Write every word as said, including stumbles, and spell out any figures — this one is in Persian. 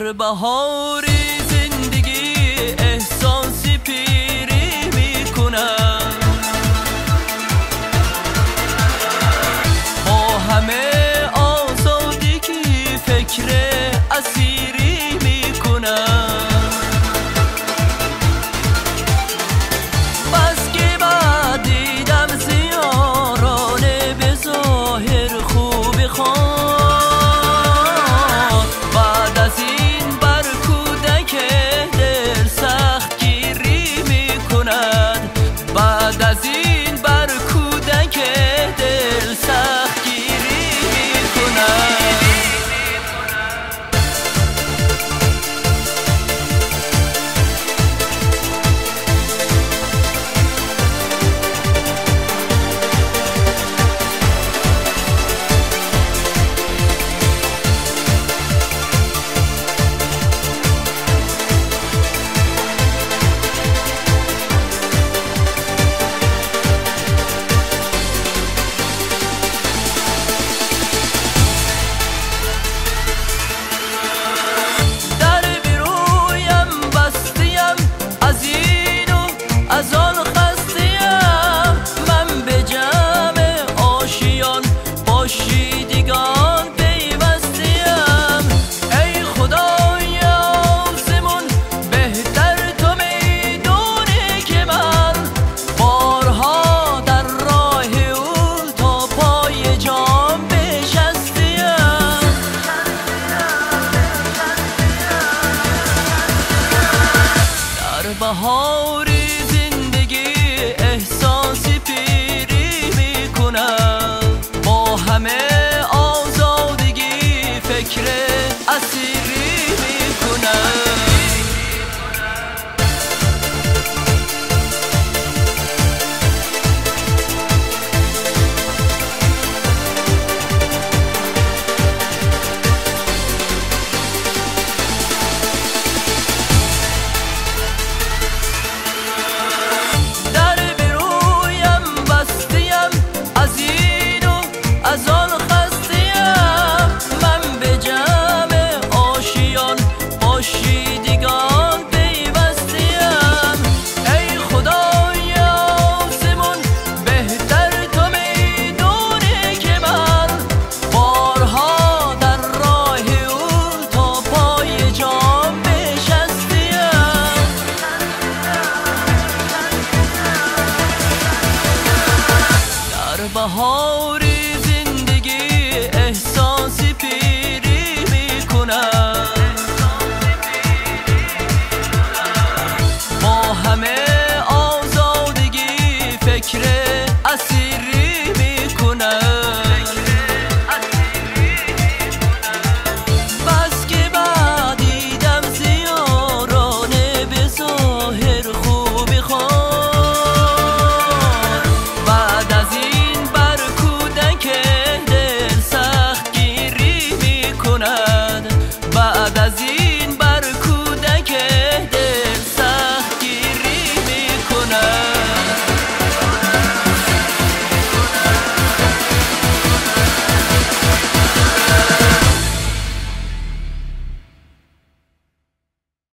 در بهاری زندگی احساسی پیری میکنم، با همه آزادگی فکر اسیری میکنم. بس که بعد دیدم زیارانه به ظاهر خوب خوان، بعد از این بر کودک دل سخت گیری میکند، بعد از این بر کودک دل سخت گیری میکند. از آن خستیم من به جمع آشیان، باشیدگان پیوستیم. ای خدای آسمون بهتر تو میدونی که من بارها در راه او تا پای جام بشستیم. در بهاری احساسی پیری میکنم، با همه آزادگی فکر اسیری میکنم. از آن خستیم من به جمع آشیان، باشیدگان پیوستیم. ای خدای آسمون بهتر تو میدونی که من بارها در راه او تا پای جام بشستیم. در بهار